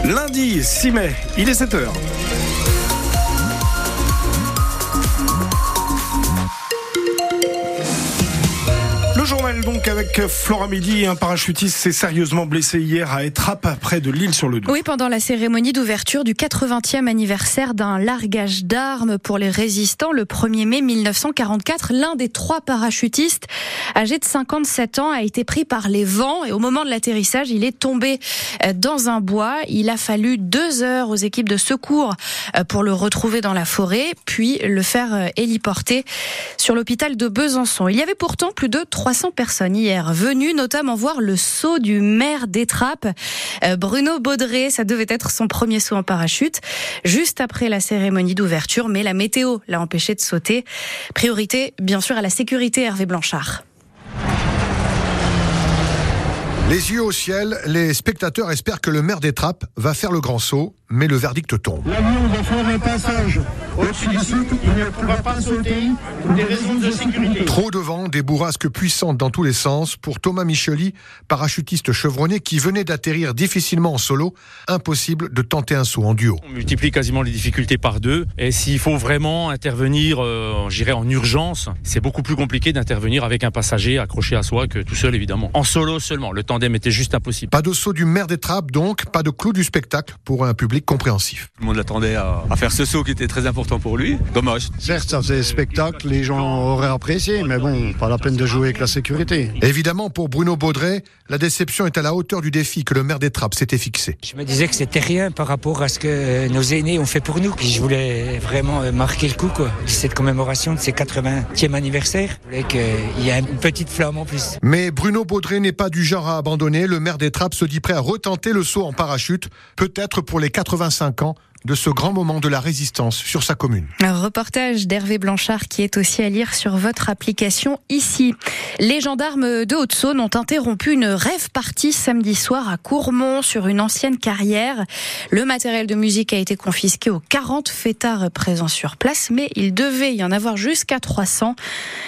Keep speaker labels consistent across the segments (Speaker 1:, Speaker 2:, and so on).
Speaker 1: Lundi 6 mai, il est 7h. Le journal donc avec Flora Midi, un parachutiste s'est sérieusement blessé hier à Étrapes près de l'Isle-sur-le-Doubs.
Speaker 2: Oui, pendant la cérémonie d'ouverture du 80e anniversaire d'un largage d'armes pour les résistants le 1er mai 1944, l'un des 3 parachutistes âgé de 57 ans a été pris par les vents et au moment de l'atterrissage, il est tombé dans un bois. Il a fallu 2 heures aux équipes de secours pour le retrouver dans la forêt, puis le faire héliporter sur l'hôpital de Besançon. Il y avait pourtant plus de 300 personnes hier venues notamment voir le saut du maire d'Étrapes, Bruno Baudret. Ça devait être son premier saut en parachute juste après la cérémonie d'ouverture, mais la météo l'a empêché de sauter. Priorité bien sûr à la sécurité, Hervé Blanchard.
Speaker 3: Les yeux au ciel, les spectateurs espèrent que le maire d'Étrapes va faire le grand saut, mais le verdict tombe.
Speaker 4: L'avion va faire un passage au-dessus du site, il ne pourra pas sauter pour des raisons de sécurité.
Speaker 3: Trop de vent, des bourrasques puissantes dans tous les sens pour Thomas Micheli, parachutiste chevronné qui venait d'atterrir difficilement en solo. Impossible de tenter un saut en duo.
Speaker 5: On multiplie quasiment les difficultés par 2 et s'il faut vraiment intervenir, j'irais en urgence, c'est beaucoup plus compliqué d'intervenir avec un passager accroché à soi que tout seul évidemment. En solo seulement, le tandem était juste impossible.
Speaker 3: Pas de saut du maire d'Étrapes donc, pas de clou du spectacle pour un public compréhensif.
Speaker 6: Tout le monde l'attendait à faire ce saut qui était très important pour lui. Dommage.
Speaker 7: Certes, ça faisait spectacle, les gens auraient apprécié, mais bon, pas la peine de jouer avec la sécurité.
Speaker 3: Évidemment, pour Bruno Baudret, la déception est à la hauteur du défi que le maire d'Étrapes s'était fixé.
Speaker 8: Je me disais que c'était rien par rapport à ce que nos aînés ont fait pour nous. Puis je voulais vraiment marquer le coup, quoi. Cette commémoration de ses 80e anniversaire. Je voulais qu'il y ait une petite flamme en plus.
Speaker 3: Mais Bruno Baudret n'est pas du genre à abandonner. Le maire d'Étrapes se dit prêt à retenter le saut en parachute, peut-être pour les 85 ans de ce grand moment de la résistance sur sa commune.
Speaker 2: Un reportage d'Hervé Blanchard qui est aussi à lire sur votre application ici. Les gendarmes de Haute-Saône ont interrompu une rave party samedi soir à Courmont sur une ancienne carrière. Le matériel de musique a été confisqué aux 40 fêtards présents sur place, mais il devait y en avoir jusqu'à 300.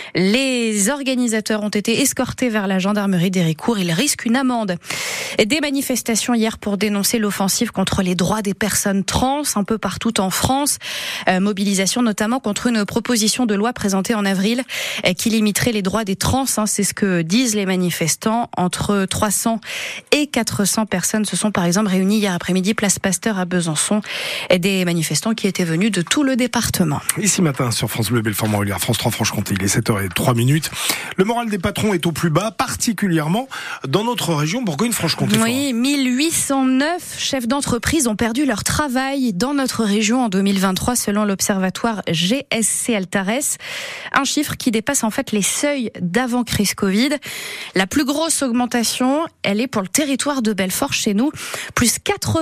Speaker 2: Les organisateurs ont été escortés vers la gendarmerie d'Héricourt. Ils risquent une amende. Des manifestations hier pour dénoncer l'offensive contre les droits des personnes trans un peu partout en France. Mobilisation notamment contre une proposition de loi présentée en avril qui limiterait les droits des trans. C'est ce que disent les manifestants. Entre 300 et 400 personnes se sont par exemple réunies hier après-midi place Pasteur à Besançon. Des manifestants qui étaient venus de tout le département.
Speaker 1: Ici matin sur France Bleu Belfort-Montbéliard, France 3 Franche-Comté, il est 7h03. Le moral des patrons est au plus bas, particulièrement dans notre région Bourgogne-Franche-Comté.
Speaker 2: Oui, 1809 chefs d'entreprise ont perdu leur travail dans notre région en 2023 selon l'observatoire GSC Altares. Un chiffre qui dépasse en fait les seuils d'avant crise Covid. La plus grosse augmentation, elle est pour le territoire de Belfort chez nous. Plus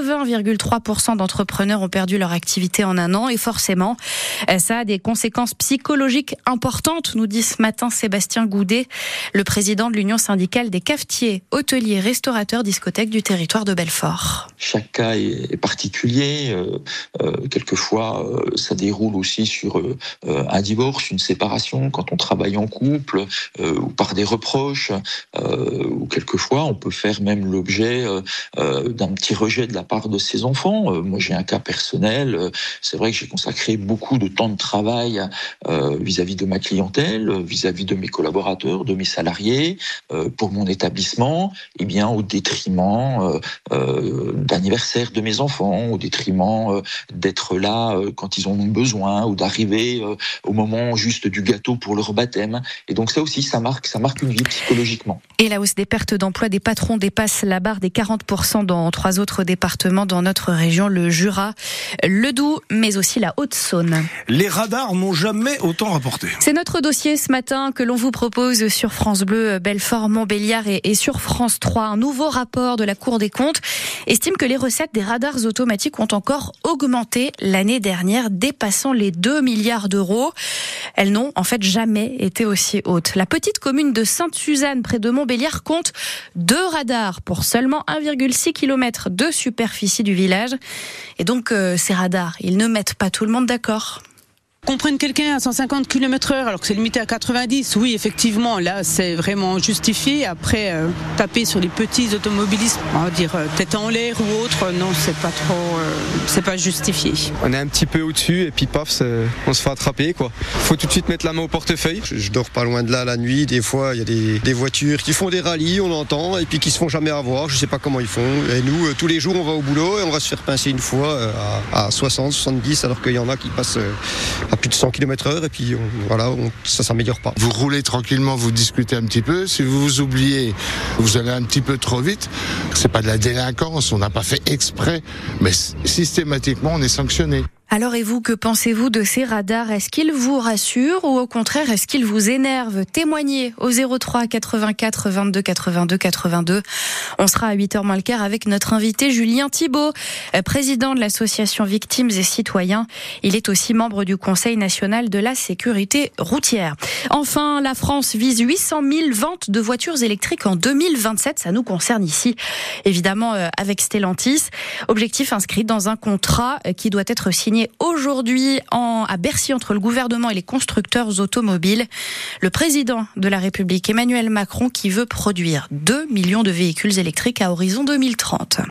Speaker 2: 80,3% d'entrepreneurs ont perdu leur activité en un an et forcément, ça a des conséquences psychologiques importantes, nous dit ce matin Sébastien Goudet, le président de l'Union syndicale des cafetiers, hôteliers, restaurateurs, discothèques du territoire de Belfort.
Speaker 9: Chaque cas est particulier. Quelquefois, ça déroule aussi sur un divorce, une séparation, quand on travaille en couple, ou par des reproches, ou quelquefois on peut faire même l'objet d'un petit rejet de la part de ses enfants. Moi, j'ai un cas personnel. C'est vrai que j'ai consacré beaucoup de temps de travail vis-à-vis de ma clientèle, vis-à-vis de mes collaborateurs, de mes salariés, pour mon établissement, et bien au détriment d'anniversaire de mes enfants, au détriment d'être là quand ils en ont besoin ou d'arriver au moment juste du gâteau pour leur baptême. Et donc ça aussi, ça marque une vie psychologiquement.
Speaker 2: Et la hausse des pertes d'emploi des patrons dépasse la barre des 40% dans 3 autres départements dans notre région, le Jura, le Doubs, mais aussi la Haute-Saône.
Speaker 1: Les radars n'ont jamais autant rapporté.
Speaker 2: C'est notre dossier ce matin que l'on vous propose sur France Bleu Belfort-Montbéliard et sur France 3. Un nouveau rapport de la Cour des comptes estime que les recettes des radars automatiques ont encore augmenté l'année dernière, dépassant les 2 milliards d'euros. Elles n'ont en fait jamais été aussi hautes. La petite commune de Sainte-Suzanne, près de Montbéliard, compte 2 radars pour seulement 1,6 km de superficie du village. Et donc ces radars, ils ne mettent pas tout le monde d'accord.
Speaker 10: Qu'on prenne quelqu'un à 150 km/h alors que c'est limité à 90, oui, effectivement, là, c'est vraiment justifié. Après, taper sur les petits automobilistes, on va dire tête en l'air ou autre, non, c'est pas justifié.
Speaker 11: On est un petit peu au-dessus et puis paf, on se fait attraper, quoi. Faut tout de suite mettre la main au portefeuille.
Speaker 7: Je dors pas loin de là la nuit, des fois il y a des voitures qui font des rallyes, on entend, et puis qui se font jamais avoir, je sais pas comment ils font. Et nous, tous les jours, on va au boulot et on va se faire pincer une fois à 60, 70, alors qu'il y en a qui passent à plus de 100 km/h, et puis ça s'améliore pas.
Speaker 12: Vous roulez tranquillement, vous discutez un petit peu, si vous vous oubliez, vous allez un petit peu trop vite, c'est pas de la délinquance, on n'a pas fait exprès, mais systématiquement on est sanctionné.
Speaker 2: Alors et vous, que pensez-vous de ces radars ? Est-ce qu'ils vous rassurent ou au contraire est-ce qu'ils vous énervent ? Témoignez au 03 84 22 82 82. On sera à 8h moins le quart avec notre invité Julien Thibault, président de l'association Victimes et Citoyens. Il est aussi membre du Conseil national de la sécurité routière. Enfin, la France vise 800 000 ventes de voitures électriques en 2027. Ça nous concerne ici, évidemment, avec Stellantis. Objectif inscrit dans un contrat qui doit être signé aujourd'hui à Bercy entre le gouvernement et les constructeurs automobiles. Le président de la République, Emmanuel Macron, qui veut produire 2 millions de véhicules électriques à horizon 2030.